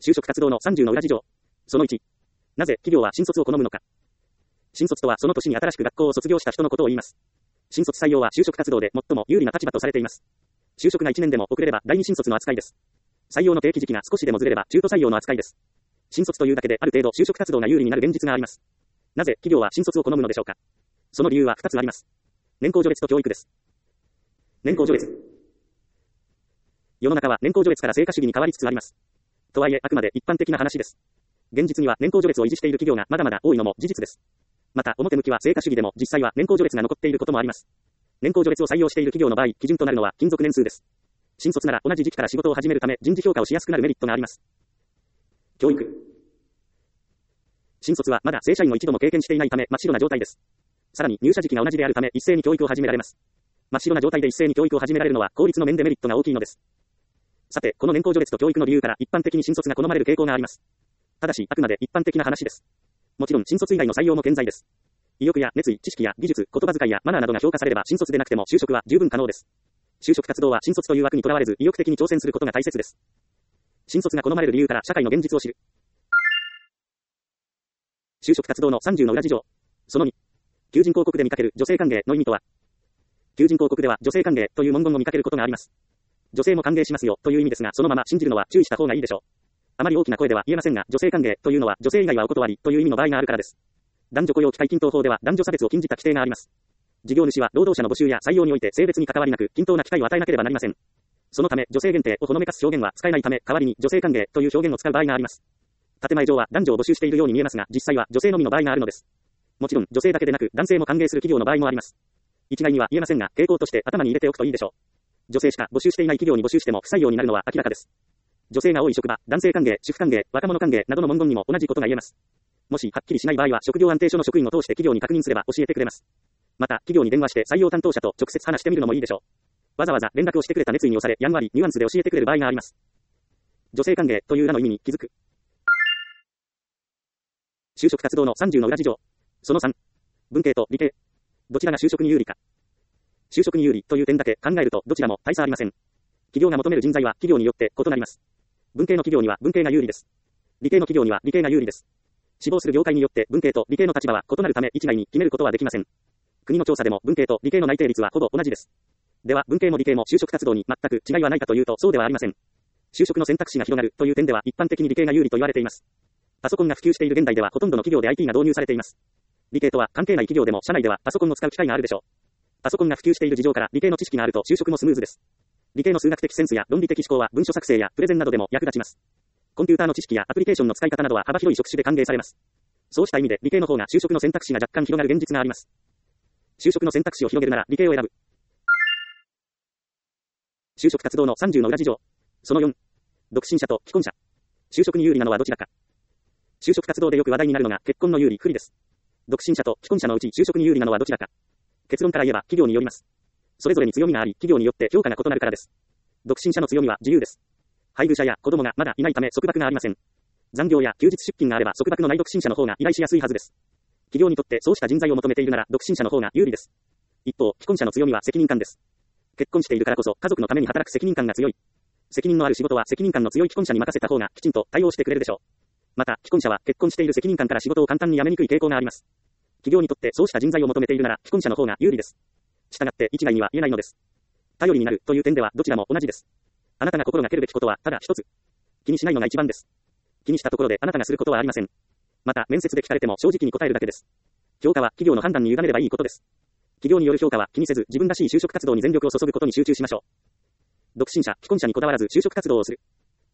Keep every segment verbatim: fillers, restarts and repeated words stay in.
就職活動のさんじゅうの裏事情。そのいち。なぜ企業は新卒を好むのか。新卒とはその年に新しく学校を卒業した人のことを言います。新卒採用は就職活動で最も有利な立場とされています。就職がいちねんでも遅れれば第二新卒の扱いです。採用の定期時期が少しでもずれれば中途採用の扱いです。新卒というだけである程度就職活動が有利になる現実があります。なぜ企業は新卒を好むのでしょうか。その理由はふたつあります。年功序列と教育です。年功序列。世の中は年功序列から成果主義に変わりつつあります。とはいえあくまで一般的な話です。現実には年功序列を維持している企業がまだまだ多いのも事実です。また表向きは成果主義でも実際は年功序列が残っていることもあります。年功序列を採用している企業の場合、基準となるのは勤続年数です。新卒なら同じ時期から仕事を始めるため人事評価をしやすくなるメリットがあります。教育。新卒はまだ正社員を一度も経験していないため真っ白な状態です。さらに入社時期が同じであるため一斉に教育を始められます。真っ白な状態で一斉に教育を始められるのは効率の面でメリットが大きいのです。さて、この年功序列と教育の理由から一般的に新卒が好まれる傾向があります。ただし、あくまで一般的な話です。もちろん新卒以外の採用も健在です。意欲や熱意、知識や技術、言葉遣いやマナーなどが評価されれば新卒でなくても就職は十分可能です。就職活動は新卒という枠にとらわれず意欲的に挑戦することが大切です。新卒が好まれる理由から社会の現実を知る。就職活動のさんじゅうの裏事情。そのに。求人広告で見かける女性歓迎の意味とは。求人広告では女性歓迎という文言を見かけることがあります。女性も歓迎しますよという意味ですが、そのまま信じるのは注意した方がいいでしょう。あまり大きな声では言えませんが、女性歓迎というのは女性以外はお断りという意味の場合があるからです。男女雇用機会均等法では男女差別を禁じた規定があります。事業主は労働者の募集や採用において性別に関わりなく均等な機会を与えなければなりません。そのため女性限定をほのめかす表現は使えないため、代わりに女性歓迎という表現を使う場合があります。建前上は男女を募集しているように見えますが、実際は女性のみの場合があるのです。もちろん女性だけでなく男性も歓迎する企業の場合もあります。一概には言えませんが、傾向として頭に入れておくといいでしょう。女性しか募集していない企業に募集しても不採用になるのは明らかです。女性が多い職場、男性歓迎、主婦歓迎、若者歓迎などの文言にも同じことが言えます。もしはっきりしない場合は職業安定所の職員を通して企業に確認すれば教えてくれます。また企業に電話して採用担当者と直接話してみるのもいいでしょう。わざわざ連絡をしてくれた熱意に押され、やんわりニュアンスで教えてくれる場合があります。女性歓迎という裏の意味に気づく。就職活動のさんじゅうの裏事情。そのさん。文系と理系。どちらが就職に有利か。就職に有利という点だけ考えるとどちらも大差ありません。企業が求める人材は企業によって異なります。文系の企業には文系が有利です。理系の企業には理系が有利です。志望する業界によって文系と理系の立場は異なるため一概に決めることはできません。国の調査でも文系と理系の内定率はほぼ同じです。では文系も理系も就職活動に全く違いはないかというとそうではありません。就職の選択肢が広がるという点では一般的に理系が有利と言われています。パソコンが普及している現代ではほとんどの企業で アイティー が導入されています。理系とは関係ない企業でも社内ではパソコンを使う機会があるでしょう。パソコンが普及している事情から理系の知識があると就職もスムーズです。理系の数学的センスや論理的思考は文書作成やプレゼンなどでも役立ちます。コンピューターの知識やアプリケーションの使い方などは幅広い職種で歓迎されます。そうした意味で理系の方が就職の選択肢が若干広がる現実があります。就職の選択肢を広げるなら理系を選ぶ。就職活動のさんじゅうの裏事情。そのよん。独身者と既婚者。就職に有利なのはどちらか。就職活動でよく話題になるのが結婚の有利不利です。独身者と既婚者のうち就職に有利なのはどちらか。結論から言えば企業によります。それぞれに強みがあり、企業によって評価が異なるからです。独身者の強みは自由です。配偶者や子供がまだいないため束縛がありません。残業や休日出勤があれば束縛のない独身者の方が依頼しやすいはずです。企業にとってそうした人材を求めているなら独身者の方が有利です。一方、既婚者の強みは責任感です。結婚しているからこそ家族のために働く責任感が強い。責任のある仕事は責任感の強い既婚者に任せた方がきちんと対応してくれるでしょう。また、既婚者は結婚している責任感から仕事を簡単に辞めにくい傾向があります。企業にとってそうした人材を求めているなら既婚者の方が有利です。したがって一概には言えないのです。頼りになるという点ではどちらも同じです。あなたが心がけるべきことはただ一つ。気にしないのが一番です。気にしたところであなたがすることはありません。また、面接で聞かれても正直に答えるだけです。評価は企業の判断に委ねればいいことです。企業による評価は気にせず自分らしい就職活動に全力を注ぐことに集中しましょう。独身者、既婚者にこだわらず就職活動をする。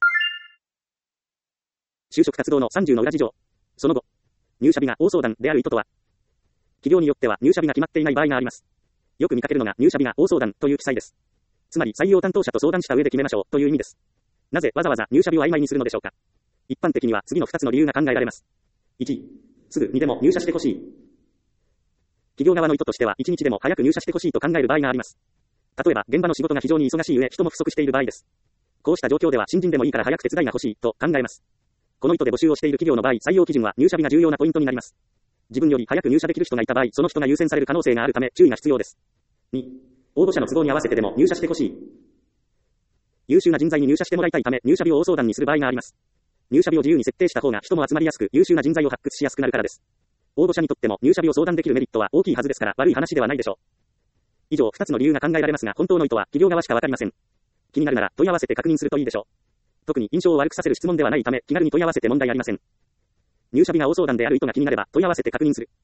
就職活動のさんじゅうの裏事情。その後、入社日が大相談である意図とは。企業によっては入社日が決まっていない場合があります。よく見かけるのが入社日が大相談という記載です。つまり採用担当者と相談した上で決めましょうという意味です。なぜわざわざ入社日を曖昧にするのでしょうか。一般的には次のふたつの理由が考えられます。いち、すぐにでも入社してほしい。企業側の意図としてはいちにちでも早く入社してほしいと考える場合があります。例えば現場の仕事が非常に忙しい上人も不足している場合です。こうした状況では新人でもいいから早く手伝いが欲しいと考えます。この意図で募集をしている企業の場合、採用基準は入社日が重要なポイントになります。自分より早く入社できる人がいた場合、その人が優先される可能性があるため注意が必要です。に、応募者の都合に合わせてでも入社してほしい。優秀な人材に入社してもらいたいため入社日を大相談にする場合があります。 入社日を自由に設定した方が人も集まりやすく、優秀な人材を発掘しやすくなるからです。応募者にとっても入社日を相談できるメリットは大きいはずですから悪い話ではないでしょう。以上ふたつの理由が考えられますが、本当の意図は企業側しかわかりません。気になるなら問い合わせて確認するといいでしょう。特に印象を悪くさせる質問ではないため、気軽に問い合わせて問題ありません。入社日が大相談である意図が気になれば問い合わせて確認する。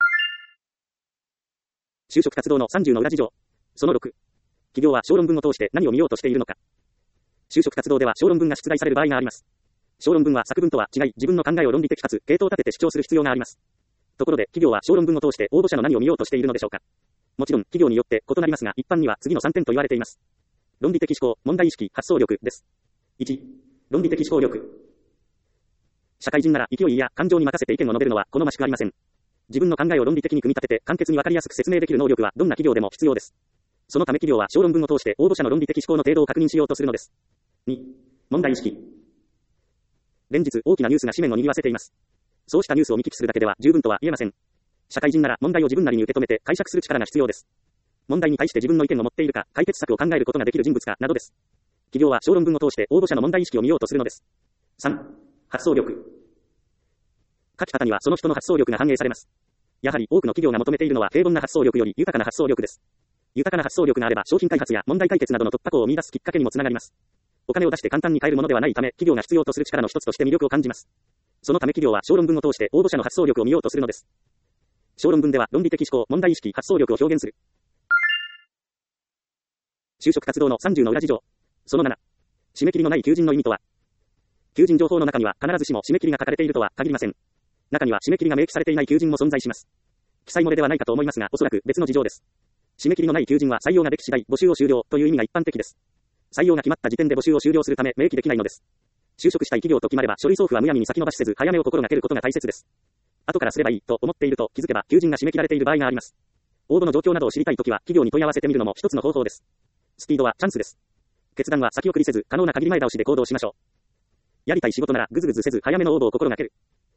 就職活動のさんじゅうの裏事情。そのろく。企業は小論文を通して何を見ようとしているのか。就職活動では小論文が出題される場合があります。小論文は作文とは違い、自分の考えを論理的かつ系統を立てて主張する必要があります。ところで、企業は小論文を通して応募者の何を見ようとしているのでしょうか。もちろん、企業によって異なりますが、一般には次のさんてんと言われています。論理的思考、問題意識、発想力です。いち. 論理的思考力。社会人なら勢いや感情に任せて意見を述べるのは好ましくありません。自分の考えを論理的に組み立てて簡潔に分かりやすく説明できる能力はどんな企業でも必要です。そのため企業は小論文を通して応募者の論理的思考の程度を確認しようとするのです。に. 問題意識。連日大きなニュースが紙面を賑わせています。そうしたニュースを見聞きするだけでは十分とは言えません。社会人なら問題を自分なりに受け止めて解釈する力が必要です。問題に対して自分の意見を持っているか、解決策を考えることができる人物かなどです。企業は小論文を通して応募者の問題意識を見ようとするのです。さん. 発想力。書き方にはその人の発想力が反映されます。やはり多くの企業が求めているのは平凡な発想力より豊かな発想力です。豊かな発想力があれば商品開発や問題解決などの突破口を見出すきっかけにもつながります。お金を出して簡単に買えるものではないため、企業が必要とする力の一つとして魅力を感じます。そのため企業は小論文を通して応募者の発想力を見ようとするのです。小論文では論理的思考、問題意識、発想力を表現する。就職活動のさんじゅうの裏事情。そのなな。締め切りのない求人の意味とは。求人情報の中には必ずしも締め切りが書かれているとは限りません。中には締め切りが明記されていない求人も存在します。記載漏れではないかと思いますが、おそらく別の事情です。締め切りのない求人は採用ができ次第募集を終了という意味が一般的です。採用が決まった時点で募集を終了するため明記できないのです。就職したい企業と決まれば書類送付はむやみに先延ばしせず早めを心がけることが大切です。後からすればいいと思っていると気づけば求人が締め切られている場合があります。応募の状況などを知りたいときは企業に問い合わせてみるのも一つの方法です。スピードはチャンスです。決断は先送りせず可能な限り前倒しで行動しましょう。やりたい仕事ならぐずぐずせず早めの応募を心がける。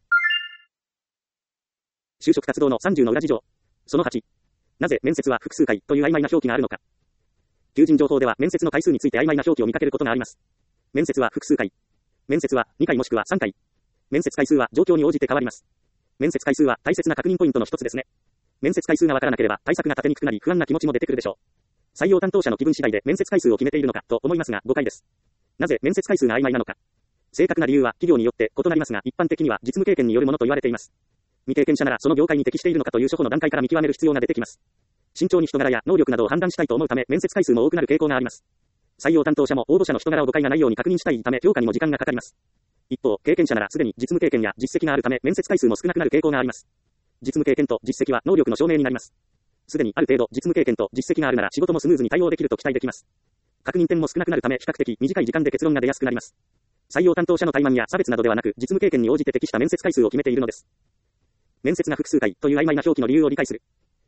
就職活動のさんじゅうの裏事情。そのはち。なぜ面接は複数回という曖昧な表記があるのか。求人情報では面接の回数について曖昧な表記を見かけることがあります。面接は複数回。面接はにかいもしくはさんかい。面接回数は状況に応じて変わります。面接回数は大切な確認ポイントの一つですね。面接回数がわからなければ対策が立てにくくなり不安な気持ちも出てくるでしょう。採用担当者の気分次第で面接回数を決めているのかと思いますが誤解です。なぜ面接回数が曖昧なのか。正確な理由は企業によって異なりますが一般的には実務経験によるものと言われています。未経験者ならその業界に適しているのかという初歩の段階から見極める必要が出てきます。慎重に人柄や能力などを判断したいと思うため面接回数も多くなる傾向があります。採用担当者も応募者の人柄を誤解がないように確認したいため評価にも時間がかかります。一方、経験者ならすでに実務経験や実績があるため面接回数も少なくなる傾向があります。実務経験と実績は能力の証明になります。すでにある程度実務経験と実績があるなら仕事もスムーズに対応できると期待できます。確認点も少なくなるため比較的短い時間で結論が出やすくなります。採用担当者の怠慢や差別などではなく実務経験に応じて適した面接回数を決めているのです。面接が複数回という曖昧な表記の理由を理解する。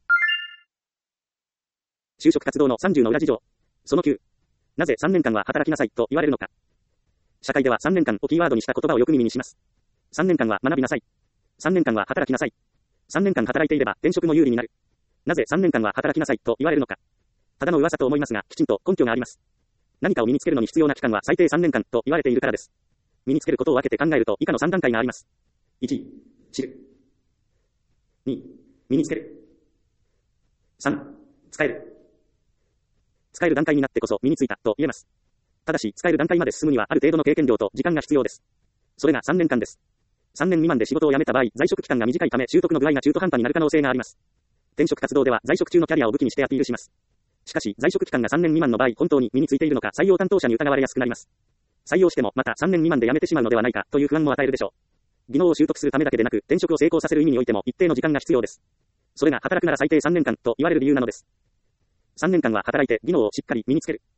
就職活動のさんじゅうの裏事情。そのきゅう。なぜさんねんかんは働きなさいと言われるのか。社会ではさんねんかんをキーワードにした言葉をよく耳にします。さんねんかんは学びなさい。さんねんかんは働きなさい。さんねんかん働いていれば転職も有利になる。なぜさんねんかんは働きなさいと言われるのか。ただの噂と思いますが、きちんと根拠があります。何かを身につけるのに必要な期間は最低さんねんかんと言われているからです。身につけることを分けて考えると以下のさん段階があります。いち. 知る。に. 身につける。さん. 使える。使える段階になってこそ身についたと言えます。ただし、使える段階まで進むにはある程度の経験量と時間が必要です。それがさんねんかんです。さんねん未満で仕事を辞めた場合、在職期間が短いため習得の具合が中途半端になる可能性があります。転職活動では在職中のキャリアを武器にしてアピールします。しかし、在職期間がさんねん未満の場合、本当に身についているのか採用担当者に疑われやすくなります。採用してもまたさんねん未満で辞めてしまうのではないかという不安も与えるでしょう。技能を習得するためだけでなく、転職を成功させる意味においても一定の時間が必要です。それが働くなら最低さんねんかんと言われる理由なのです。さんねんかんは働いて技能をしっかり身につける。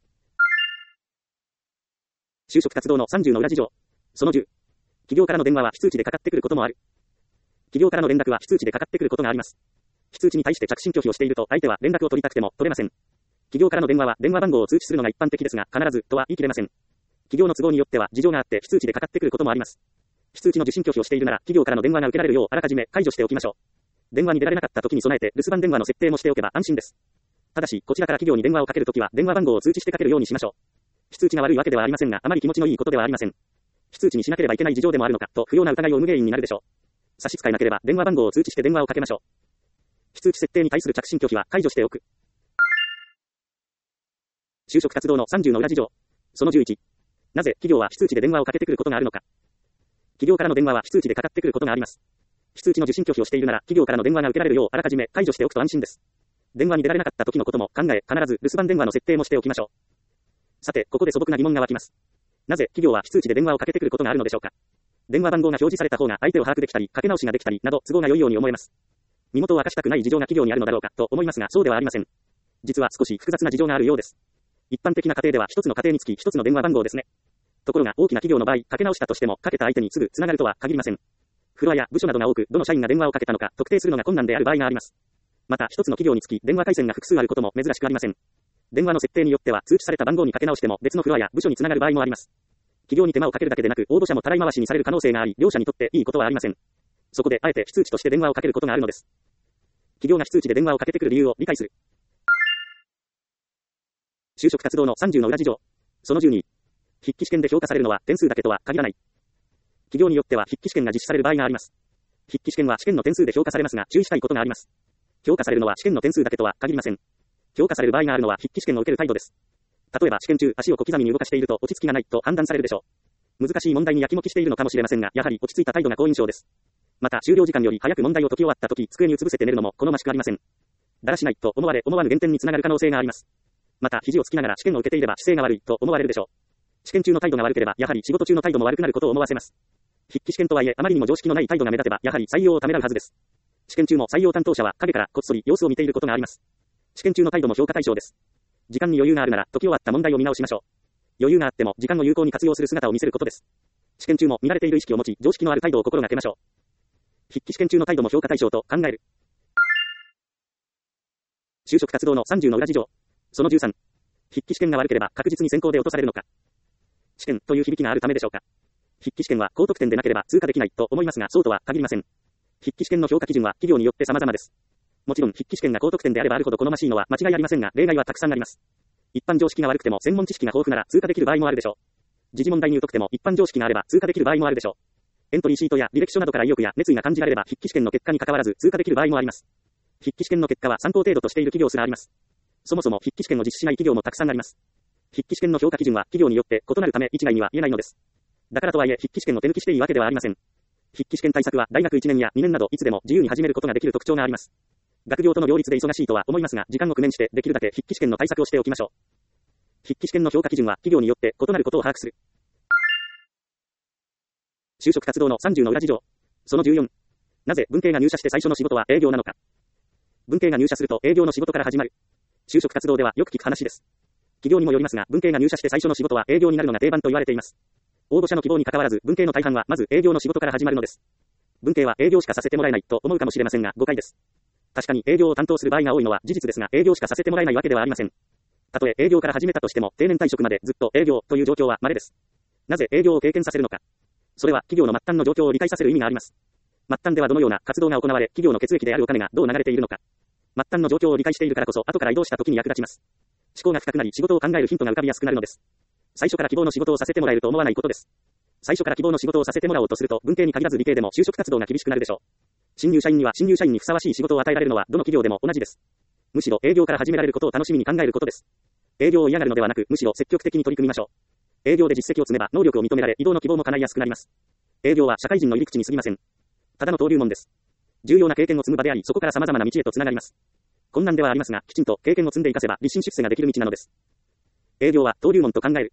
就職活動のさんじゅうの裏事情。そのじゅう。企業からの電話は非通知でかかってくることもある。企業からの連絡は非通知でかかってくることがあります。非通知に対して着信拒否をしていると相手は連絡を取りたくても取れません。企業からの電話は電話番号を通知するのが一般的ですが、必ずとは言い切れません。企業の都合によっては事情があって非通知でかかってくることもあります。非通知の受信拒否をしているなら企業からの電話が受けられるようあらかじめ解除しておきましょう。電話に出られなかった時に備えて留守番電話の設定もしておけば安心です。ただし、こちらから企業に電話をかけるときは電話番号を通知してかけるようにしましょう。非通知が悪いわけではありませんが、あまり気持ちのいいことではありません。 非通知にしなければいけない事情でもあるのか、と不要な疑いを生む原因になるでしょう。差し支えなければ電話番号を通知して電話をかけましょう。非通知設定に対する着信拒否は解除しておく。就職活動のさんじゅうの裏事情。そのじゅういち。なぜ企業は非通知で電話をかけてくることがあるのか。企業からの電話は非通知でかかってくることがあります。非通知の受信拒否をしているなら、企業からの電話が受けられるようあらかじめ解除しておくと安心です。電話に出られなかった時のことも考え、必ず留守番電話の設定もしておきましょう。さて、ここで素朴な疑問が湧きます。なぜ企業は非通知で電話をかけてくることがあるのでしょうか。電話番号が表示された方が相手を把握できたり、かけ直しができたりなど都合が良いように思えます。身元を明かしたくない事情が企業にあるのだろうかと思いますが、そうではありません。実は少し複雑な事情があるようです。一般的な家庭では一つの家庭につき一つの電話番号ですね。ところが大きな企業の場合、かけ直したとしてもかけた相手にすぐつながるとは限りません。フロアや部署などが多く、どの社員が電話をかけたのか特定するのが困難である場合があります。また一つの企業につき電話回線が複数あることも珍しくありません。電話の設定によっては通知された番号にかけ直しても別のフロアや部署につながる場合もあります。企業に手間をかけるだけでなく、応募者もたらい回しにされる可能性があり、両者にとっていいことはありません。そこであえて非通知として電話をかけることがあるのです。企業が非通知で電話をかけてくる理由を理解する。就職活動のさんじゅうの裏事情。そのじゅうに。筆記試験で評価されるのは点数だけとは限らない。企業によっては筆記試験が実施される場合があります。筆記試験は試験の点数で評価されますが、注意したいことがあります。評価されるのは試験の点数だけとは限りません。評価される場合があるのは筆記試験を受ける態度です。例えば試験中足を小刻みに動かしていると落ち着きがないと判断されるでしょう。難しい問題にやきもきしているのかもしれませんが、やはり落ち着いた態度が好印象です。また終了時間より早く問題を解き終わった時、机にうつ伏せて寝るのも好ましくありません。だらしないと思われ思わぬ減点につながる可能性があります。また肘をつきながら試験を受けていれば姿勢が悪いと思われるでしょう。試験中の態度が悪ければやはり仕事中の態度も悪くなることを思わせます。筆記試験とはいえあまりにも常識のない態度が目立てばやはり採用をためらうはずです。試験中も採用担当者は陰からこっそり様子を見ていることがあります。試験中の態度も評価対象です。時間に余裕があるなら解き終わった問題を見直しましょう。余裕があっても時間を有効に活用する姿を見せることです。試験中も見られている意識を持ち、常識のある態度を心がけましょう。筆記試験中の態度も評価対象と考える。就職活動のさんじゅうの裏事情。そのじゅうさん。筆記試験が悪ければ確実に選考で落とされるのか。試験という響きがあるためでしょうか。筆記試験は高得点でなければ通過できないと思いますが、そうとは限りません。筆記試験の評価基準は企業によって様々です。もちろん筆記試験が高得点であればあるほど好ましいのは間違いありませんが、例外はたくさんあります。一般常識が悪くても専門知識が豊富なら通過できる場合もあるでしょう。時事問題に疎くても一般常識があれば通過できる場合もあるでしょう。エントリーシートや履歴書などから意欲や熱意が感じられれば筆記試験の結果に関わらず通過できる場合もあります。筆記試験の結果は参考程度としている企業すらあります。そもそも筆記試験を実施しない企業もたくさんあります。筆記試験の評価基準は企業によって異なるため一概には言えないのです。だからとはいえ筆記試験を手抜きしていいわけではありません。筆記試験対策は大学いちねんやにねんなどいつでも自由に始めることができる特徴があります。学業との両立で忙しいとは思いますが、時間を工面してできるだけ筆記試験の対策をしておきましょう。筆記試験の評価基準は企業によって異なることを把握する。就職活動のさんじゅうの裏事情。そのじゅうよん。なぜ文系が入社して最初の仕事は営業なのか。文系が入社すると営業の仕事から始まる。就職活動ではよく聞く話です。企業にもよりますが、文系が入社して最初の仕事は営業になるのが定番と言われています。応募者の希望に関わらず、文系の大半はまず営業の仕事から始まるのです。文系は営業しかさせてもらえないと思うかもしれませんが、誤解です。確かに営業を担当する場合が多いのは事実ですが、営業しかさせてもらえないわけではありません。たとえ営業から始めたとしても、定年退職までずっと営業という状況は稀です。なぜ営業を経験させるのか。それは企業の末端の状況を理解させる意味があります。末端ではどのような活動が行われ、企業の血液であるお金がどう流れているのか。末端の状況を理解しているからこそ、後から移動した時に役立ちます。思考が深くなり、仕事を考えるヒントが浮かびやすくなるのです。最初から希望の仕事をさせてもらえると思わないことです。最初から希望の仕事をさせてもらおうとすると、文系に限らず理系でも就職活動が厳しくなるでしょう。新入社員には新入社員にふさわしい仕事を与えられるのはどの企業でも同じです。むしろ営業から始められることを楽しみに考えることです。営業を嫌がるのではなく、むしろ積極的に取り組みましょう。営業で実績を積めば能力を認められ、移動の希望も叶いやすくなります。営業は社会人の入り口に過ぎません。ただの登竜門です。重要な経験を積む場であり、そこから様々な道へとつながります。困難ではありますが、きちんと経験を積んでいかせば立身出世ができる道なのです。営業は登竜門と考える。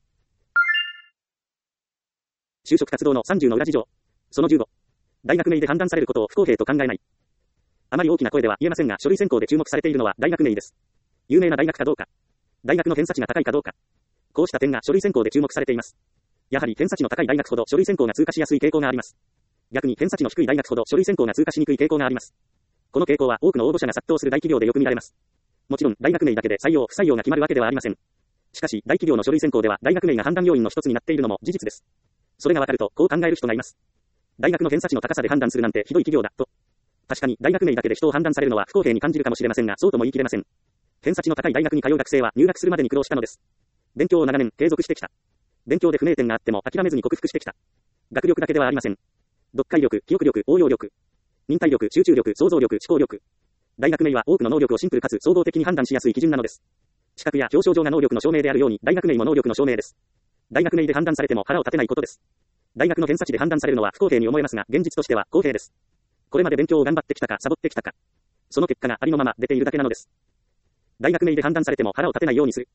就職活動のさんじゅうの裏事情。そのじゅうご。大学名で判断されることを不公平と考えない。あまり大きな声では言えませんが、書類選考で注目されているのは大学名です。有名な大学かどうか。大学の偏差値が高いかどうか。こうした点が書類選考で注目されています。やはり偏差値の高い大学ほど書類選考が通過しやすい傾向があります。逆に偏差値の低い大学ほど書類選考が通過しにくい傾向があります。この傾向は多くの応募者が殺到する大企業でよく見られます。もちろん大学名だけで採用不採用が決まるわけではありません。しかし大企業の書類選考では大学名が判断要因の一つになっているのも事実です。それがわかるとこう考える人がいます。大学の偏差値の高さで判断するなんてひどい企業だと。確かに大学名だけで人を判断されるのは不公平に感じるかもしれませんが、そうとも言い切れません。偏差値の高い大学に通う学生は入学するまでに苦労したのです。勉強を長年継続してきた。勉強で不明点があっても諦めずに克服してきた。 学力だけではありません。読解力、記憶力、応用力、忍耐力、集中力、想像力、思考力。大学名は多くの能力をシンプルかつ総合的に判断しやすい基準なのです。資格や表彰状が能力の証明であるように、大学名も能力の証明です。大学名で判断されても腹を立てないことです。大学の偏差値で判断されるのは不公平に思えますが、現実としては公平です。これまで勉強を頑張ってきたか、サボってきたか。その結果がありのまま出ているだけなのです。大学名で判断されても腹を立てないようにする。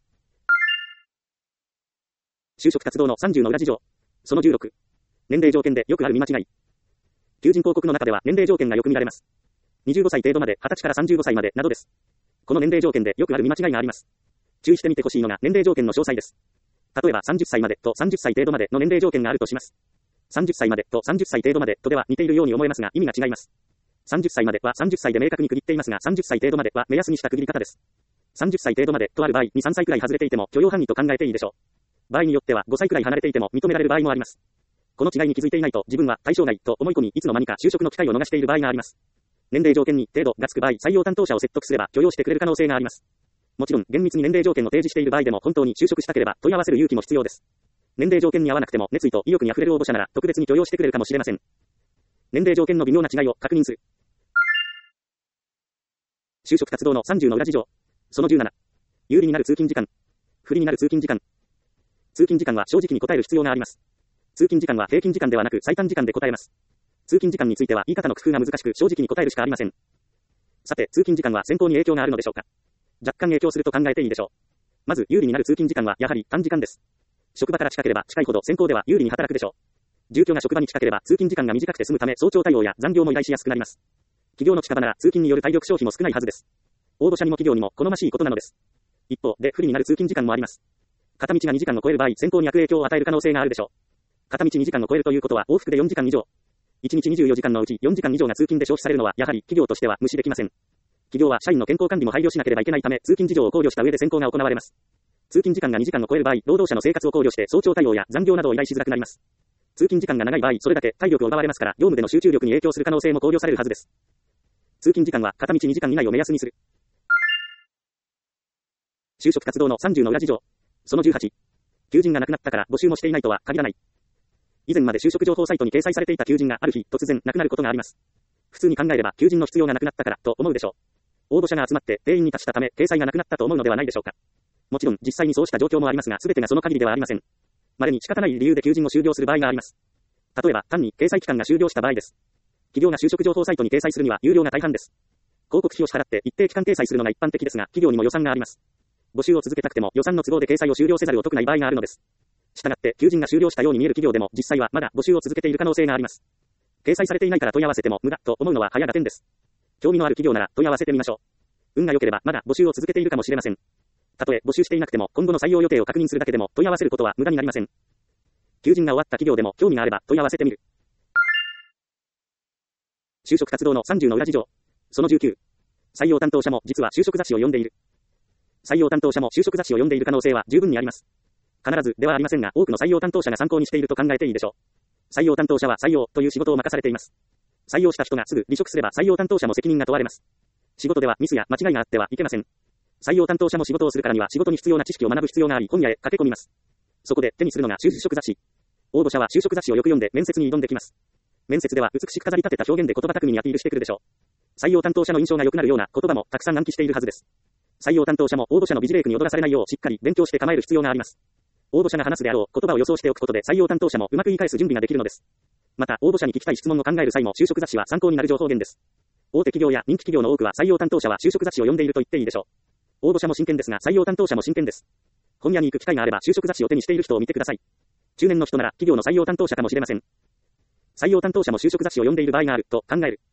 就職活動のさんじゅうの裏事情。そのじゅうろく。年齢条件でよくある見間違い。求人広告の中では年齢条件がよく見られます。にじゅうごさい程度まで、はたちからさんじゅうごさいまでなどです。この年齢条件でよくある見間違いがあります。注意してみてほしいのが年齢条件の詳細です。例えばさんじゅっさいまでとさんじゅっさい程度までの年齢条件があるとします。さんじゅっさいまでとさんじゅっさい程度までとでは似ているように思えますが意味が違います。さんじゅっさいまではさんじゅっさいで明確に区切っていますがさんじゅっさい程度までは目安にした区切り方です。さんじゅっさい程度までとある場合にさんさいくらい外れていても許容範囲と考えていいでしょう。場合によってはごさいくらい離れていても認められる場合もあります。この違いに気づいていないと自分は対象外と思い込みいつの間にか就職の機会を逃している場合があります。年齢条件に程度がつく場合、採用担当者を説得すれば許容してくれる可能性があります。もちろん厳密に年齢条件を提示している場合でも本当に就職したければ問い合わせる勇気も必要です。年齢条件に合わなくても熱意と意欲に溢れる応募者なら特別に許容してくれるかもしれません。年齢条件の微妙な違いを確認する。就職活動のさんじゅうの裏事情。そのじゅうなな。有利になる通勤時間。不利になる通勤時間。通勤時間は正直に答える必要があります。通勤時間は平均時間ではなく最短時間で答えます。通勤時間については言い方の工夫が難しく正直に答えるしかありません。さて、通勤時間は選考に影響があるのでしょうか。若干影響すると考えていいでしょう。まず有利になる通勤時間はやはり短時間です。職場から近ければ近いほど選考では有利に働くでしょう。住居が職場に近ければ通勤時間が短くて済むため早朝対応や残業も依頼しやすくなります。企業の近場なら通勤による体力消費も少ないはずです。応募者にも企業にも好ましいことなのです。一方で不利になる通勤時間もあります。片道がにじかんを超える場合、選考に悪影響を与える可能性があるでしょう。片道にじかんを超えるということは往復でよんじかん以上。いちにちにじゅうよじかんのうちよんじかん以上が通勤で消費されるのはやはり企業としては無視できません。企業は社員の健康管理も配慮しなければいけないため通勤事情を考慮した上で選考が行われます。通勤時間がにじかんを超える場合、労働者の生活を考慮して早朝対応や残業などを依頼しづらくなります。通勤時間が長い場合、それだけ体力を奪われますから、業務での集中力に影響する可能性も考慮されるはずです。通勤時間は片道にじかん以内を目安にする。就職活動のさんじゅうの裏事情。そのじゅうはち。求人がなくなったから募集もしていないとは限らない。以前まで就職情報サイトに掲載されていた求人がある日突然なくなることがあります。普通に考えれば求人の必要がなくなったからと思うでしょう。応募者が集まって定員に達したため掲載がなくなったと思うのではないでしょうか。もちろん実際にそうした状況もありますが全てがその限りではありません。稀に仕方ない理由で求人を終了する場合があります。例えば単に掲載期間が終了した場合です。企業が就職情報サイトに掲載するには有料が大半です。広告費を支払って一定期間掲載するのが一般的ですが企業にも予算があります。募集を続けたくても予算の都合で掲載を終了せざるを得ない場合があるのです。したがって求人が終了したように見える企業でも実際はまだ募集を続けている可能性があります。掲載されていないから問い合わせても無駄と思うのは早合点です。興味のある企業なら問い合わせてみましょう。運が良ければまだ募集を続けているかもしれません。たとえ募集していなくても今後の採用予定を確認するだけでも問い合わせることは無駄になりません。求人が終わった企業でも興味があれば問い合わせてみる。就職活動のさんじゅうの裏事情。そのじゅうきゅう。採用担当者も実は就職雑誌を読んでいる。採用担当者も就職雑誌を読んでいる可能性は十分にあります。必ずではありませんが、多くの採用担当者が参考にしていると考えていいでしょう。採用担当者は採用という仕事を任されています。採用した人がすぐ離職すれば採用担当者も責任が問われます。仕事ではミスや間違いがあってはいけません。採用担当者も仕事をするからには仕事に必要な知識を学ぶ必要があり、本屋へ駆け込みます。そこで手にするのが就職雑誌。応募者は就職雑誌をよく読んで面接に挑んできます。面接では美しく飾り立てた表現で言葉巧みにアピールしてくるでしょう。採用担当者の印象が良くなるような言葉もたくさん暗記しているはずです。採用担当者も応募者の美辞麗句に踊らされないようしっかり勉強して構える必要があります。応募者が話すであろう言葉を予想しておくことで採用担当者もうまく言い返す準備ができるのです。また、応募者に聞きたい質問を考える際も就職雑誌は参考になる情報源です。大手企業や人気企業の多くは採用担当者は就職雑誌を読んでいると言っていいでしょう。応募者も真剣ですが採用担当者も真剣です。本屋に行く機会があれば就職雑誌を手にしている人を見てください。中年の人なら企業の採用担当者かもしれません。採用担当者も就職雑誌を読んでいる場合があると考える。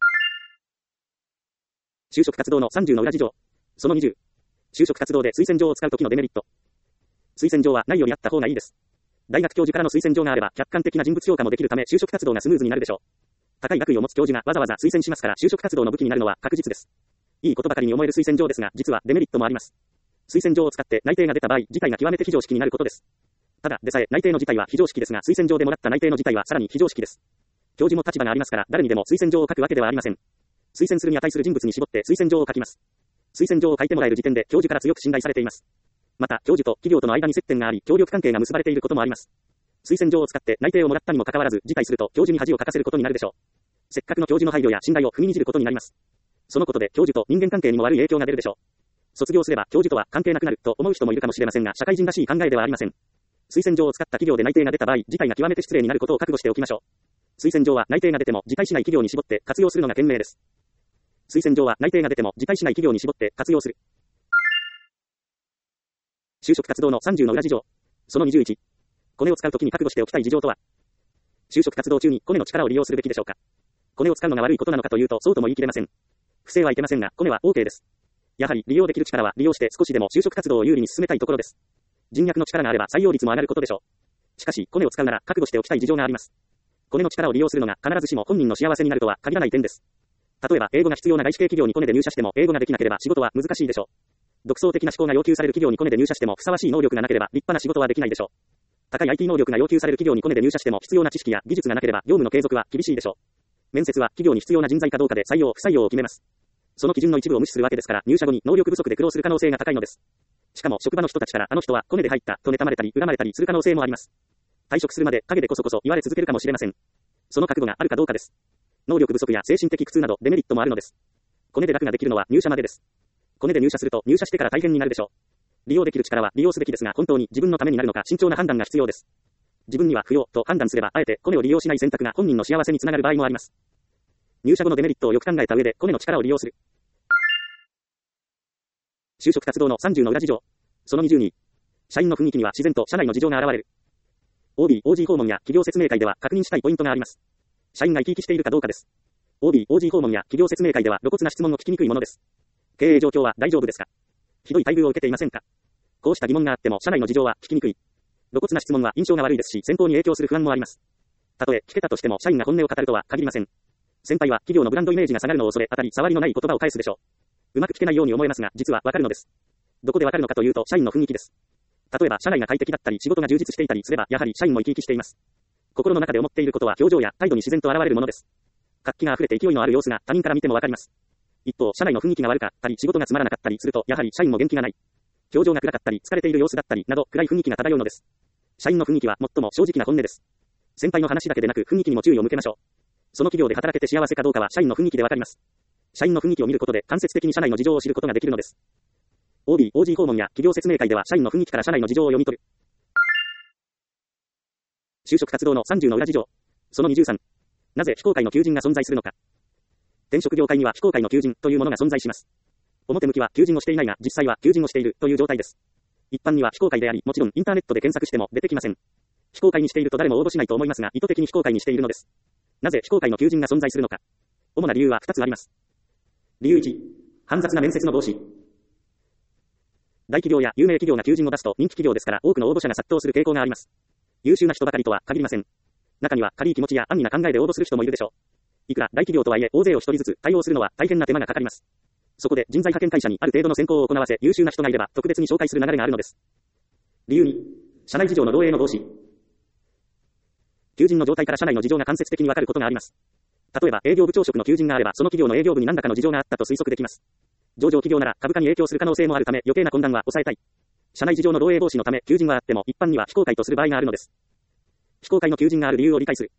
就職活動のさんじゅうの裏事情。そのにじゅう。就職活動で推薦状を使うときのデメリット。推薦状はないよりあった方がいいです。大学教授からの推薦状があれば客観的な人物評価もできるため就職活動がスムーズになるでしょう。高い学位を持つ教授がわざわざ推薦しますから就職活動の武器になるのは確実です。いいことばかりに思える推薦状ですが実はデメリットもあります。推薦状を使って内定が出た場合事態が極めて非常識になることです。ただでさえ内定の事態は非常識ですが推薦状でもらった内定の事態はさらに非常識です。教授も立場がありますから誰にでも推薦状を書くわけではありません。推薦するに値する人物に絞って推薦状を書きます。推薦状を書いてもらえる時点で教授から強く信頼されています。また教授と企業との間に接点があり協力関係が結ばれていることもあります。 推薦状を使って内定をもらったにもかかわらず辞退すると教授に恥をかかせることになるでしょう。せっかくの教授の配慮や信頼を踏みにじることになります。そのことで教授と人間関係にも悪い影響が出るでしょう。卒業すれば教授とは関係なくなると思う人もいるかもしれませんが、社会人らしい考えではありません。推薦状を使った企業で内定が出た場合、辞退が極めて失礼になることを覚悟しておきましょう。推薦状は内定が出ても辞退しない企業に絞って活用するのが賢明です。推薦状は内定が出ても辞退しない企業に絞って活用する。就職活動のさんじゅうの裏事情。そのにじゅういち。コネを使うときに覚悟しておきたい事情とは。就職活動中にコネの力を利用するべきでしょうか。コネを使うのが悪いことなのかというと、そうとも言い切れません。不正はいけませんが、コネは OK です。やはり利用できる力は利用して少しでも就職活動を有利に進めたいところです。人脈の力があれば採用率も上がることでしょう。しかし、コネを使うなら覚悟しておきたい事情があります。コネの力を利用するのが必ずしも本人の幸せになるとは限らない点です。例えば、英語が必要な外資系企業にコネで入社しても、英語ができなければ仕事は難しいでしょう。独創的な思考が要求される企業にコネで入社しても、ふさわしい能力がなければ立派な仕事はできないでしょう。高い アイティー 能力が要求される企業にコネで入社しても、必要な知識や技術がなければ業務の継続は厳しいでしょう。面接は企業に必要な人材かどうかで採用不採用を決めます。その基準の一部を無視するわけですから、入社後に能力不足で苦労する可能性が高いのです。しかも職場の人たちからあの人はコネで入ったと妬まれたり恨まれたりする可能性もあります。退職するまで陰でこそこそ言われ続けるかもしれません。その覚悟があるかどうかです。能力不足や精神的苦痛などデメリットもあるのです。コネで楽ができるのは入社までです。コネで入社すると入社してから大変になるでしょう。利用できる力は利用すべきですが、本当に自分のためになるのか慎重な判断が必要です。自分には不要と判断すれば、あえてコネを利用しない選択が本人の幸せにつながる場合もあります。入社後のデメリットをよく考えた上でコネの力を利用する。就職活動のさんじゅうの裏事情。そのにじゅうに。社員の雰囲気には自然と社内の事情が現れる。オービー、オージー 訪問や企業説明会では確認したいポイントがあります。社員が生き生きしているかどうかです。オービー、オージー 訪問や企業説明会では露骨な質問を聞きにくいものです。経営状況は大丈夫ですか？ひどい待遇を受けていませんか？こうした疑問があっても社内の事情は聞きにくい。露骨な質問は印象が悪いですし、選考に影響する不安もあります。たとえ聞けたとしても社員が本音を語るとは限りません。先輩は企業のブランドイメージが下がるのを恐れ当たり障りのない言葉を返すでしょう。うまく聞けないように思えますが、実はわかるのです。どこでわかるのかというと、社員の雰囲気です。例えば社内が快適だったり仕事が充実していたりすれば、やはり社員も生き生きしています。心の中で思っていることは表情や態度に自然と現れるものです。活気が溢れて勢いのある様子が他人から見てもわかります。一方、社内の雰囲気が悪かったり仕事がつまらなかったりすると、やはり社員も元気がない。表情が暗かったり疲れている様子だったりなど、暗い雰囲気が漂うのです。社員の雰囲気は最も正直な本音です。先輩の話だけでなく雰囲気にも注意を向けましょう。その企業で働けて幸せかどうかは社員の雰囲気でわかります。社員の雰囲気を見ることで間接的に社内の事情を知ることができるのです。オービー、オージー 訪問や企業説明会では社員の雰囲気から社内の事情を読み取る。就職活動のさんじゅうの裏事情。そのにじゅうさん。なぜ非公開の求人が存在するのか。転職業界には非公開の求人というものが存在します。表向きは求人をしていないが、実際は求人をしているという状態です。一般には非公開であり、もちろんインターネットで検索しても出てきません。非公開にしていると誰も応募しないと思いますが、意図的に非公開にしているのです。なぜ非公開の求人が存在するのか。主な理由はふたつあります。理由いち、煩雑な面接の防止。大企業や有名企業が求人を出すと人気企業ですから多くの応募者が殺到する傾向があります。優秀な人ばかりとは限りません。中には軽い気持ちや安易な考えで応募する人もいるでしょう。いくら大企業とはいえ大勢を一人ずつ対応するのは大変な手間がかかります。そこで人材派遣会社にある程度の選考を行わせ優秀な人がいれば特別に紹介する流れがあるのです。理由に、社内事情の漏洩の防止。求人の状態から社内の事情が間接的にわかることがあります。例えば営業部長職の求人があればその企業の営業部に何らかの事情があったと推測できます。上場企業なら株価に影響する可能性もあるため余計な混乱は抑えたい。社内事情の漏洩防止のため求人はあっても一般には非公開とする場合があるのです。非公開の求人がある理由を理解する。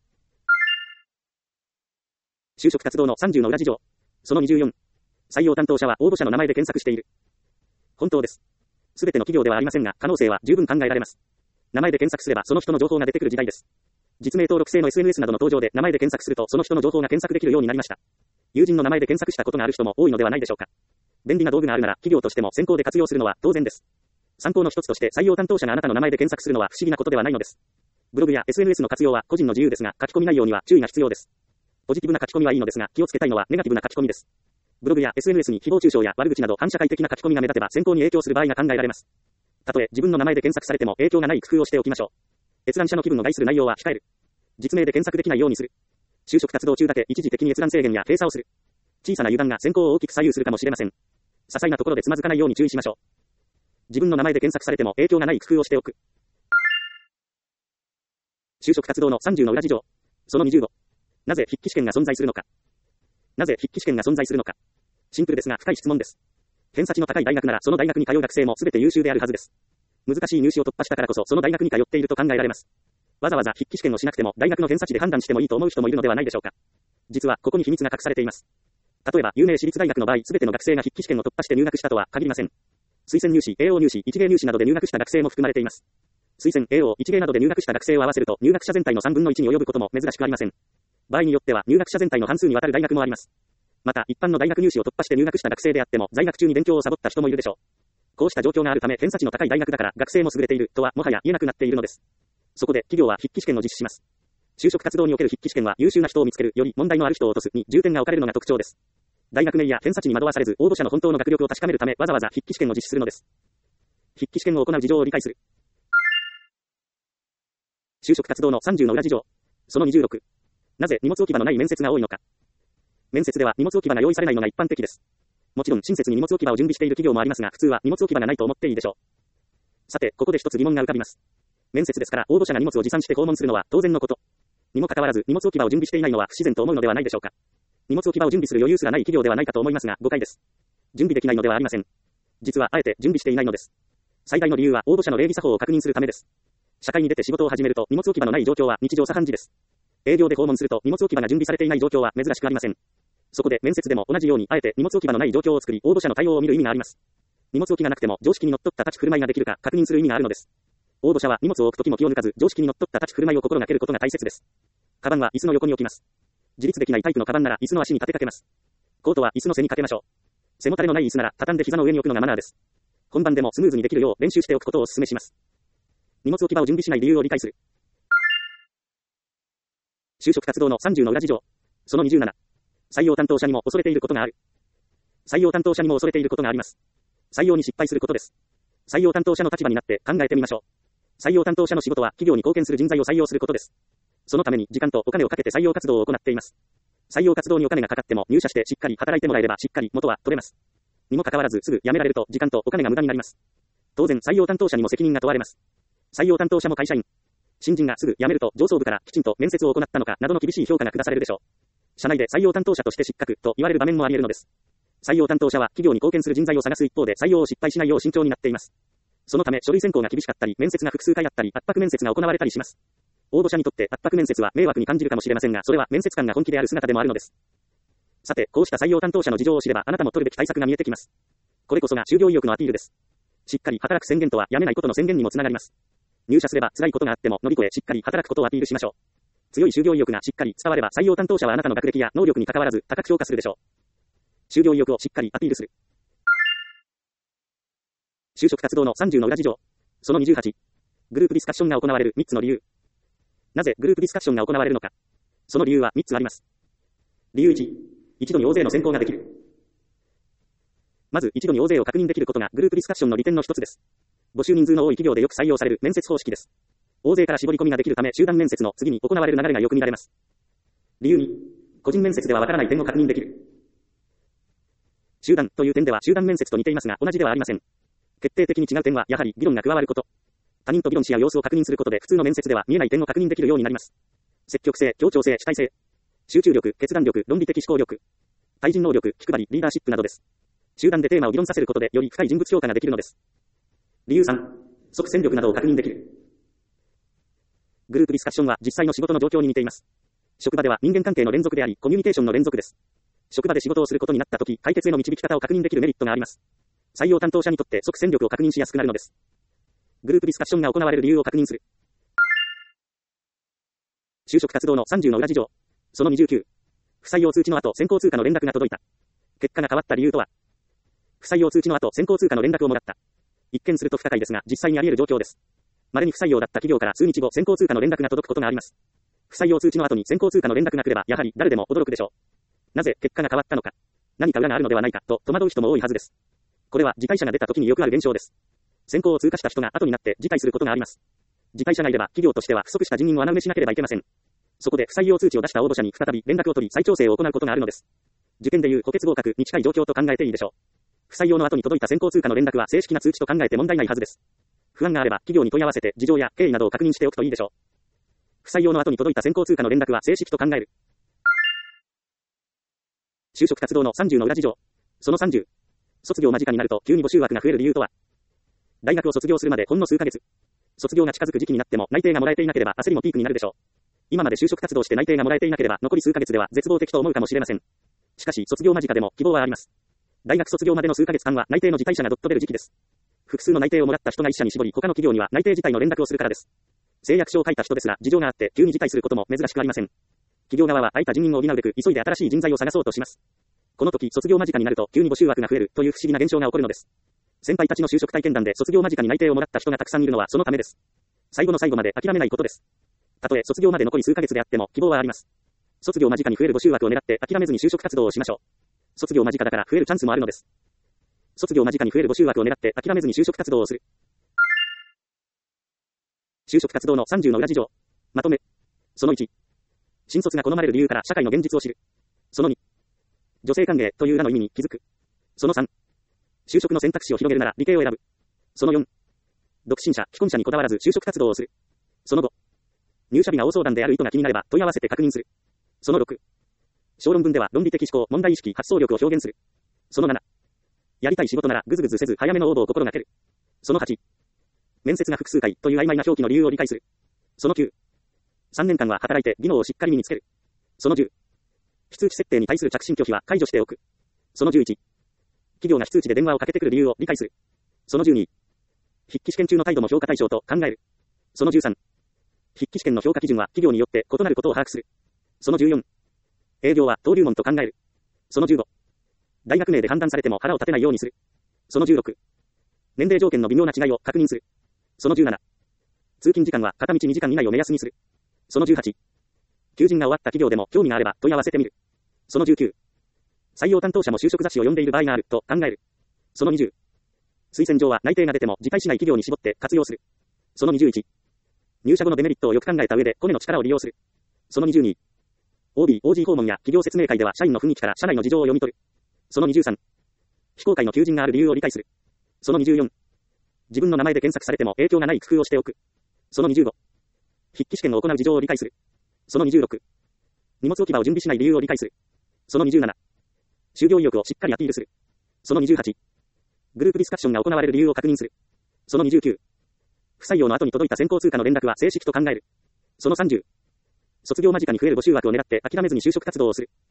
就職活動のさんじゅうの裏事情。そのにじゅうよん。採用担当者は応募者の名前で検索している。本当です。すべての企業ではありませんが、可能性は十分考えられます。名前で検索すればその人の情報が出てくる時代です。実名登録制の エスエヌエス などの登場で名前で検索するとその人の情報が検索できるようになりました。友人の名前で検索したことがある人も多いのではないでしょうか。便利な道具があるなら企業としても先行で活用するのは当然です。参考の一つとして採用担当者があなたの名前で検索するのは不思議なことではないのです。ブログや エスエヌエス の活用は個人の自由ですが、書き込み内容には注意が必要です。ポジティブな書き込みはいいのですが、気をつけたいのはネガティブな書き込みです。ブログや エスエヌエス に誹謗中傷や悪口など反社会的な書き込みが目立てば選考に影響する場合が考えられます。たとえ自分の名前で検索されても影響がない工夫をしておきましょう。閲覧者の気分を害する内容は控える。実名で検索できないようにする。就職活動中だけ一時的に閲覧制限や閉鎖をする。小さな油断が選考を大きく左右するかもしれません。些細なところでつまずかないように注意しましょう。自分の名前で検索されても影響がない工夫をしておく。就職活動のさんじゅうの裏事情。そのにじゅうご。なぜ筆記試験が存在するのか。なぜ筆記試験が存在するのか。シンプルですが深い質問です。偏差値の高い大学ならその大学に通う学生も全て優秀であるはずです。難しい入試を突破したからこそその大学に通っていると考えられます。 わざわざ筆記試験をしなくても大学の偏差値で判断してもいいと思う人もいるのではないでしょうか。実はここに秘密が隠されています。例えば有名私立大学の場合、すべての学生が筆記試験を突破して入学したとは限りません。推薦入試、エーオー 入試、一芸入試などで入学した学生も含まれています。推薦、エーオー、一芸などで入学した学生を合わせると入学者全体のさんぶんのいちに及ぶことも珍しくありません。場合によっては入学者全体の半数にわたる大学もあります。また一般の大学入試を突破して入学した学生であっても在学中に勉強をサボった人もいるでしょう。こうした状況があるため偏差値の高い大学だから学生も優れているとはもはや言えなくなっているのです。そこで企業は筆記試験を実施します。就職活動における筆記試験は優秀な人を見つけるより問題のある人を落とすに重点が置かれるのが特徴です。大学名や偏差値に惑わされず応募者の本当の学力を確かめるためわざわざ筆記試験を実施するのです。筆記試験を行う事情を理解する。就職活動のさんじゅうの裏事情。そのにじゅうろく。なぜ荷物置き場のない面接が多いのか。面接では荷物置き場が用意されないのが一般的です。もちろん親切に荷物置き場を準備している企業もありますが普通は荷物置き場がないと思っていいでしょう。さて、ここで一つ疑問が浮かびます。面接ですから応募者が荷物を持参して訪問するのは当然のこと。にもかかわらず荷物置き場を準備していないのは不自然と思うのではないでしょうか。荷物置き場を準備する余裕すらない企業ではないかと思いますが誤解です。準備できないのではありません。実はあえて準備していないのです。最大の理由は応募者の礼儀作法を確認するためです。社会に出て仕事を始めると荷物置き場のない状況は日常茶飯事です。営業で訪問すると荷物置き場が準備されていない状況は珍しくありません。そこで面接でも同じようにあえて荷物置き場のない状況を作り応募者の対応を見る意味があります。荷物置きがなくても常識にのっとった立ち振る舞いができるか確認する意味があるのです。応募者は荷物を置くときも気を抜かず常識にのっとった立ち振る舞いを心がけることが大切です。カバンは椅子の横に置きます。自立できないタイプのカバンなら椅子の足に立てかけます。コートは椅子の背にかけましょう。背もたれのない椅子なら畳んで膝の上に置くのがマナーです。本番でもスムーズにできるよう練習しておくことをお勧めします。荷物置き場を準備しない理由を理解する。就職活動のさんじゅうの裏事情。そのにじゅうなな。採用担当者にも恐れていることがある。採用担当者にも恐れていることがあります。採用に失敗することです。採用担当者の立場になって考えてみましょう。採用担当者の仕事は企業に貢献する人材を採用することです。そのために時間とお金をかけて採用活動を行っています。採用活動にお金がかかっても入社してしっかり働いてもらえればしっかり元は取れます。にもかかわらずすぐ辞められると時間とお金が無駄になります。当然採用担当者にも責任が問われます。採用担当者も会社員。新人がすぐ辞めると上層部からきちんと面接を行ったのかなどの厳しい評価が下されるでしょう。社内で採用担当者として失格と言われる場面もあり得るのです。採用担当者は企業に貢献する人材を探す一方で採用を失敗しないよう慎重になっています。そのため書類選考が厳しかったり面接が複数回あったり圧迫面接が行われたりします。応募者にとって圧迫面接は迷惑に感じるかもしれませんがそれは面接官が本気である姿でもあるのです。さて、こうした採用担当者の事情を知ればあなたも取るべき対策が見えてきます。これこそが就業意欲のアピールです。しっかり働く宣言とは辞めないことの宣言にもつながります。入社すれば辛いことがあっても乗り越えしっかり働くことをアピールしましょう。強い就業意欲がしっかり伝われば採用担当者はあなたの学歴や能力に関わらず高く評価するでしょう。就業意欲をしっかりアピールする。就職活動のさんじゅうの裏事情。そのにじゅうはち。グループディスカッションが行われるみっつの理由。なぜグループディスカッションが行われるのか。その理由はみっつあります。理由いち。一度に大勢の選考ができる。まず一度に大勢を確認できることがグループディスカッションの利点の一つです。募集人数の多い企業でよく採用される面接方式です。大勢から絞り込みができるため集団面接の次に行われる流れがよく見られます。理由に、個人面接ではわからない点を確認できる。集団という点では集団面接と似ていますが同じではありません。決定的に違う点はやはり議論が加わること。他人と議論し合う様子を確認することで普通の面接では見えない点を確認できるようになります。積極性、協調性、主体性、集中力、決断力、論理的思考力、対人能力、気配り、リーダーシップなどです。集団でテーマを議論させることでより深い人物評価ができるのです。理由さん、即戦力などを確認できる。グループディスカッションは実際の仕事の状況に似ています。職場では人間関係の連続であり、コミュニケーションの連続です。職場で仕事をすることになったとき、解決への導き方を確認できるメリットがあります。採用担当者にとって即戦力を確認しやすくなるのです。グループディスカッションが行われる理由を確認する。就職活動のさんじゅうの裏事情。そのにじゅうきゅう。不採用通知の後、先行通過の連絡が届いた。結果が変わった理由とは。不採用通知の後、先行通過の連絡をもらった。一見すると不可解ですが、実際にあり得る状況です。稀に不採用だった企業から数日後、先行通過の連絡が届くことがあります。不採用通知の後に先行通過の連絡が来れば、やはり誰でも驚くでしょう。なぜ結果が変わったのか。何か裏があるのではないかと戸惑う人も多いはずです。これは辞退者が出た時によくある現象です。先行を通過した人が後になって辞退することがあります。辞退者がいれば企業としては不足した人員を穴埋めしなければいけません。そこで不採用通知を出した応募者に再び連絡を取り再調整を行うことがあるのです。受験でいう補欠合格に近い状況と考えていいでしょう。不採用の後に届いた先行通過の連絡は正式な通知と考えて問題ないはずです。不安があれば企業に問い合わせて事情や経緯などを確認しておくといいでしょう。不採用の後に届いた先行通過の連絡は正式と考える。就職活動のさんじゅうの裏事情。そのさんじゅう。卒業間近になると急に募集枠が増える理由とは。大学を卒業するまでほんの数ヶ月。 卒業が近づく時期になっても内定がもらえていなければ焦りもピークになるでしょう。今まで就職活動して内定がもらえていなければ残り数ヶ月では絶望的と思うかもしれません。しかし卒業間近でも希望はあります。大学卒業までの数ヶ月間は内定の辞退者がどっと出る時期です。複数の内定をもらった人が一社に絞り他の企業には内定辞退の連絡をするからです。誓約書を書いた人ですが事情があって急に辞退することも珍しくありません。企業側は空いた人員を補うべく急いで新しい人材を探そうとします。この時卒業間近になると急に募集枠が増えるという不思議な現象が起こるのです。先輩たちの就職体験談で卒業間近に内定をもらった人がたくさんいるのはそのためです。最後の最後まで諦めないことです。たとえ卒業まで残り数ヶ月であっても希望はあります。卒業間近に増える募集枠を狙って諦めずに就職活動をしましょう。卒業間近だから増えるチャンスもあるのです。卒業間近に増える募集枠を狙って諦めずに就職活動をする。就職活動のさんじゅうの裏事情。まとめ。そのいち。新卒が好まれる理由から社会の現実を知る。そのに。女性歓迎という名の意味に気づく。そのさん。就職の選択肢を広げるなら理系を選ぶ。そのよん。独身者、既婚者にこだわらず就職活動をする。そのご。入社日が大相談である意図が気になれば問い合わせて確認する。そのろく。小論文では論理的思考、問題意識、発想力を表現する。そのなな。やりたい仕事ならぐずぐずせず早めの応募を心がける。そのはち。面接が複数回という曖昧な表記の理由を理解する。そのきゅう。さんねんかんは働いて技能をしっかり身につける。そのじゅう。非通知設定に対する着信拒否は解除しておく。そのじゅういち。企業が非通知で電話をかけてくる理由を理解する。そのじゅうに。筆記試験中の態度も評価対象と考える。そのじゅうさん。筆記試験の評価基準は企業によって異なることを把握する。そのじゅうよん。営業は登竜門と考える。そのじゅうご。大学名で判断されても腹を立てないようにする。そのじゅうろく。年齢条件の微妙な違いを確認する。そのじゅうなな。通勤時間は片道にじかん以内を目安にする。そのじゅうはち。求人が終わった企業でも興味があれば問い合わせてみる。そのじゅうきゅう。採用担当者も就職雑誌を読んでいる場合があると考える。そのにじゅう。推薦状は内定が出ても辞退しない企業に絞って活用する。そのにじゅういち。入社後のデメリットをよく考えた上でコネの力を利用する。そのにじゅうに。オービー、オージー 訪問や企業説明会では社員の雰囲気から社内の事情を読み取る。そのにじゅうさん。非公開の求人がある理由を理解する。そのにじゅうよん。自分の名前で検索されても影響がない工夫をしておく。そのにじゅうご。筆記試験を行う事情を理解する。そのにじゅうろく。荷物置き場を準備しない理由を理解する。そのにじゅうなな。就業意欲をしっかりアピールする。そのにじゅうはち。グループディスカッションが行われる理由を確認する。そのにじゅうきゅう。不採用の後に届いた先行通過の連絡は正式と考える。そのさんじゅう。卒業間近に増える募集枠を狙って諦めずに就職活動をする。